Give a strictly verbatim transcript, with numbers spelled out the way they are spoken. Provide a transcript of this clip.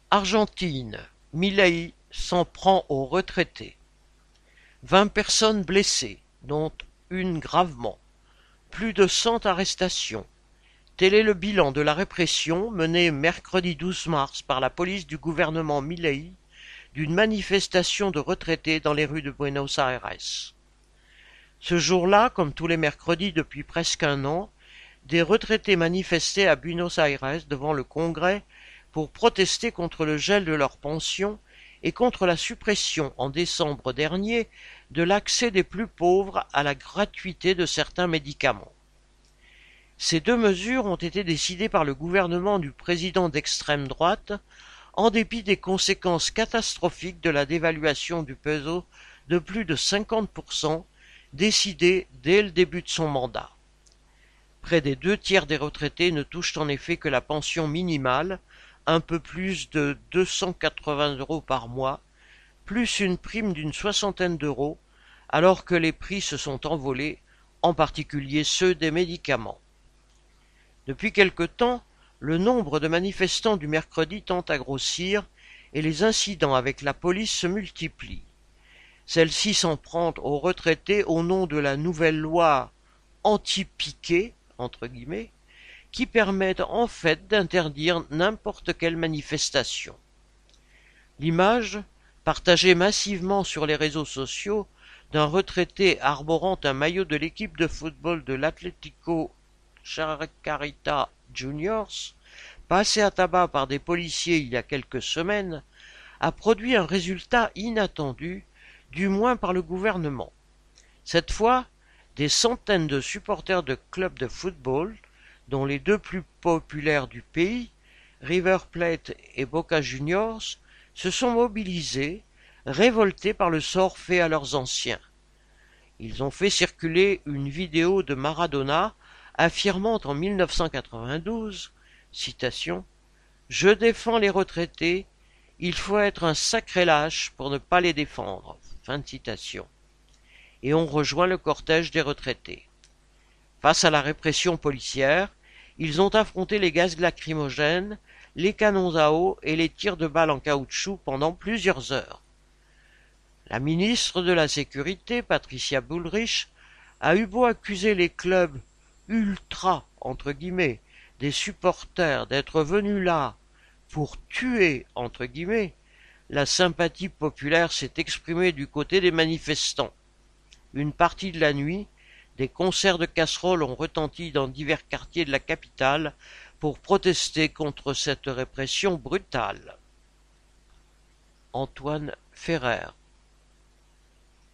Argentine, Milei s'en prend aux retraités. Vingt personnes blessées, dont une gravement. Plus de cent arrestations. Tel est le bilan de la répression menée mercredi douze mars par la police du gouvernement Milei d'une manifestation de retraités dans les rues de Buenos Aires. Ce jour-là, comme tous les mercredis depuis presque un an, des retraités manifestaient à Buenos Aires devant le Congrès pour protester contre le gel de leurs pensions et contre la suppression en décembre dernier de l'accès des plus pauvres à la gratuité de certains médicaments. Ces deux mesures ont été décidées par le gouvernement du président d'extrême droite, en dépit des conséquences catastrophiques de la dévaluation du peso de plus de cinquante pour cent décidée dès le début de son mandat. Près des deux tiers des retraités ne touchent en effet que la pension minimale, un peu plus de deux cent quatre-vingts euros par mois, plus une prime d'une soixantaine d'euros, alors que les prix se sont envolés, en particulier ceux des médicaments. Depuis quelque temps, le nombre de manifestants du mercredi tend à grossir et les incidents avec la police se multiplient. Celle-ci s'en prend aux retraités au nom de la nouvelle loi anti-piquet, entre guillemets, qui permettent en fait d'interdire n'importe quelle manifestation. L'image, partagée massivement sur les réseaux sociaux, d'un retraité arborant un maillot de l'équipe de football de l'Atlético Chacarita Juniors, passé à tabac par des policiers il y a quelques semaines, a produit un résultat inattendu, du moins par le gouvernement. Cette fois, des centaines de supporters de clubs de football, dont les deux plus populaires du pays, River Plate et Boca Juniors, se sont mobilisés, révoltés par le sort fait à leurs anciens. Ils ont fait circuler une vidéo de Maradona affirmant en mille neuf cent quatre-vingt-douze, citation, « Je défends les retraités, il faut être un sacré lâche pour ne pas les défendre. » Fin de citation. Et on rejoint le cortège des retraités. Face à la répression policière, ils ont affronté les gaz lacrymogènes, les canons à eau et les tirs de balles en caoutchouc pendant plusieurs heures. La ministre de la Sécurité, Patricia Bullrich, a eu beau accuser les clubs « ultra » entre guillemets, des supporters d'être venus là pour « tuer » entre guillemets, la sympathie populaire s'est exprimée du côté des manifestants. Une partie de la nuit, des concerts de casseroles ont retenti dans divers quartiers de la capitale pour protester contre cette répression brutale. Antoine Ferrer.